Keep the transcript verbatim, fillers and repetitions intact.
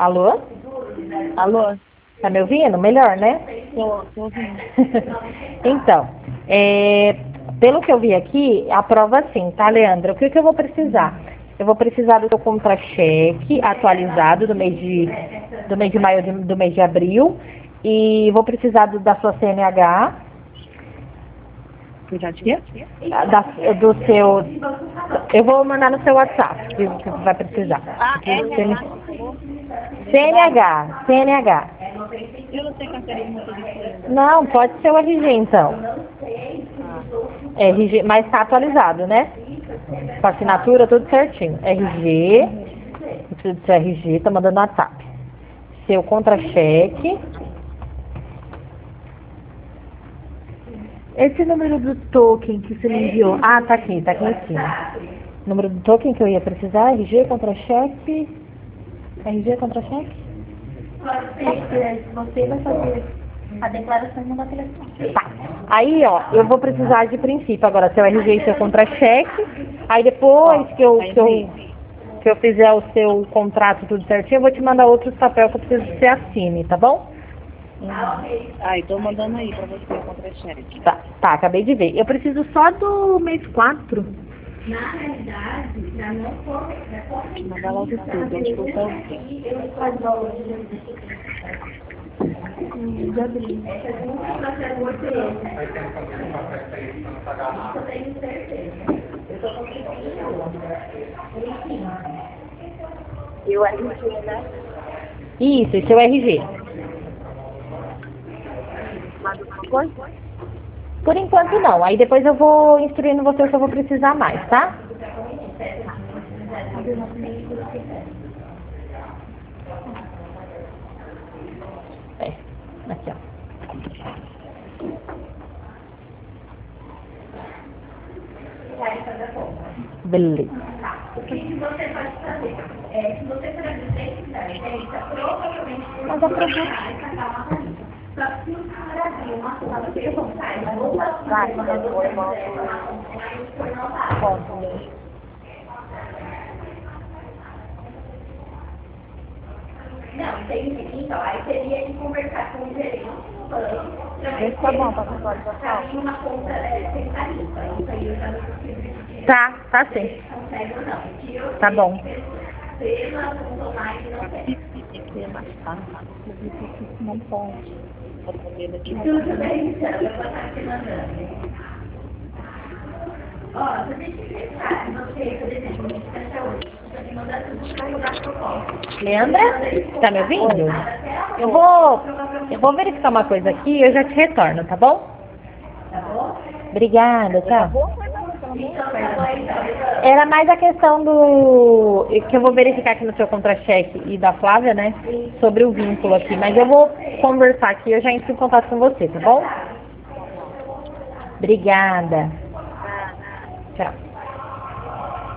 Alô? Alô? Tá me ouvindo? Melhor, né? Tô, tô ouvindo. Então, é, pelo que eu vi aqui, a prova sim, tá, Leandra? O que, que eu vou precisar? Eu vou precisar do seu contra-cheque atualizado do mês de, do mês de maio de, do mês de abril. E vou precisar do, da sua C N H. Já tinha? Da, do seu. Eu vou mandar no seu WhatsApp, que, que vai precisar. Ah, é C N verdade. H, C N H. Eu não tenho carteira de motorista ainda. Não, pode ser o R G então. Ah, R G, mas tá atualizado, né? Com a assinatura, tudo certinho. R G, eu preciso do seu R G, tá mandando no WhatsApp. Seu contra-cheque. Esse número do token que você me enviou. Ah, tá aqui, tá aqui em cima. Número do token que eu ia precisar, R G, contra-cheque. R G, contra-cheque? Você vai fazer a declaração e mandar telefone. Tá. Aí, ó, eu vou precisar de princípio agora, seu R G e seu contra-cheque. Aí depois que eu, que, eu, que eu fizer o seu contrato tudo certinho, eu vou te mandar outros papéis que eu preciso que você assine, tá bom? ah, então mandando aí pra você o contra-cheque. Tá, tá, acabei de ver. Eu preciso só do mês quatro. Na realidade, já não foi. Mandar logo tudo, onde for tão Eu faz valor de abril. Eu tenho certeza. Eu tô conseguindo. E o R G, né? Isso, e seu R G. Mais alguma coisa? Por enquanto não. Aí depois eu vou instruindo você se eu vou precisar mais, tá? É, aqui, ó. Beleza. O que você pode fazer? É, se você for precisar, provavelmente Mas a pergunta... só que se o Brasil, uma sala de vontade, ou vai, mas foi mal. Não, tem, então, aí teria que conversar com o gerente do banco. Esse tá bom pra atualização. Pra uma conta é, sem tarifa. Isso aí eu já não consigo. Tá, tá sim. Consegue ou não? Tá bom. Pela conta online não tem. Tem mais tarde, não pode. Vou poder daqui. Tudo bem, então, eu vou estar te mandando. Ó, você tem que clicar, você, por exemplo, no Caixa hoje, você tem que mandar tudo para mudar a proposta. Leandra, tá me ouvindo? Eu vou, eu vou verificar uma coisa aqui e eu já te retorno, tá bom? Tá bom? Obrigada, tchau. Então, tá bom, então. Era mais a questão do... que eu vou verificar aqui no seu contra-cheque e da Flávia, né? Sobre o vínculo aqui. Mas eu vou conversar aqui e eu já entro em contato com você, tá bom? Obrigada. Tchau.